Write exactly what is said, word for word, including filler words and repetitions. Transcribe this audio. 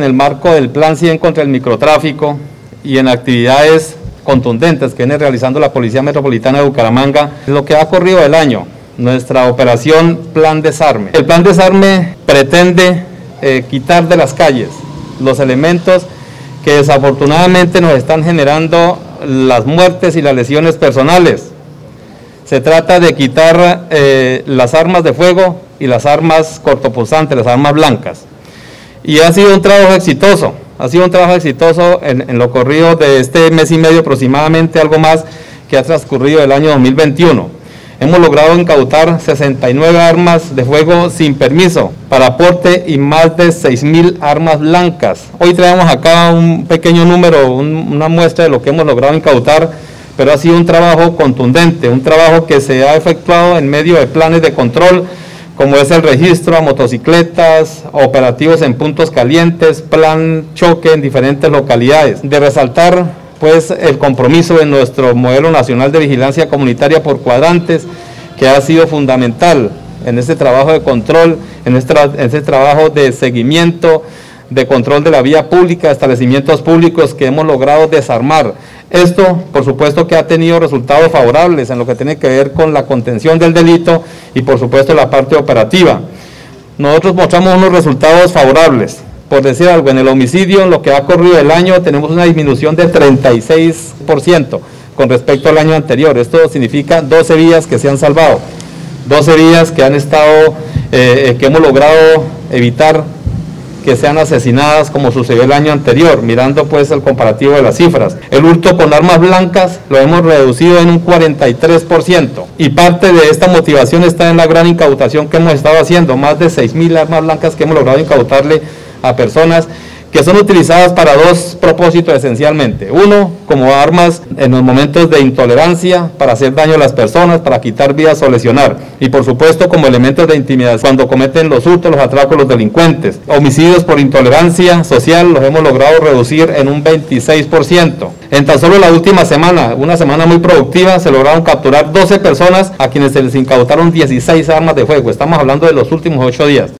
en el marco del Plan cien contra el microtráfico y en actividades contundentes que viene realizando la Policía Metropolitana de Bucaramanga, lo que ha corrido el año, nuestra operación Plan Desarme. El Plan Desarme pretende eh, quitar de las calles los elementos que desafortunadamente nos están generando las muertes y las lesiones personales. Se trata de quitar eh, las armas de fuego y las armas cortopunzantes, las armas blancas. Y ha sido un trabajo exitoso, ha sido un trabajo exitoso en, en lo corrido de este mes y medio aproximadamente, algo más que ha transcurrido el año dos mil veintiuno. Hemos logrado incautar sesenta y nueve armas de fuego sin permiso para aporte y más de seis mil armas blancas. Hoy traemos acá un pequeño número, un, una muestra de lo que hemos logrado incautar, pero ha sido un trabajo contundente, un trabajo que se ha efectuado en medio de planes de control, como es el registro a motocicletas, operativos en puntos calientes, plan choque en diferentes localidades. De resaltar pues el compromiso de nuestro modelo nacional de vigilancia comunitaria por cuadrantes, que ha sido fundamental en este trabajo de control, en este, en este trabajo de seguimiento, de control de la vía pública, establecimientos públicos que hemos logrado desarmar. Esto, por supuesto, que ha tenido resultados favorables en lo que tiene que ver con la contención del delito y, por supuesto, la parte operativa. Nosotros mostramos unos resultados favorables. Por decir algo, en el homicidio, en lo que ha corrido el año, tenemos una disminución del treinta y seis por ciento con respecto al año anterior. Esto significa doce vidas que se han salvado, doce vidas que han estado, eh, que hemos logrado evitar que sean asesinadas como sucedió el año anterior, mirando pues el comparativo de las cifras. El hurto con armas blancas lo hemos reducido en un cuarenta y tres por ciento y parte de esta motivación está en la gran incautación que hemos estado haciendo, más de seis mil armas blancas que hemos logrado incautarle a personas que son utilizadas para dos propósitos esencialmente. Uno, como armas en los momentos de intolerancia, para hacer daño a las personas, para quitar vidas o lesionar. Y por supuesto como elementos de intimidación, cuando cometen los hurtos, los atracos, los delincuentes. Homicidios por intolerancia social los hemos logrado reducir en un veintiséis por ciento. En tan solo la última semana, una semana muy productiva, se lograron capturar doce personas a quienes se les incautaron dieciséis armas de fuego. Estamos hablando de los últimos ocho días.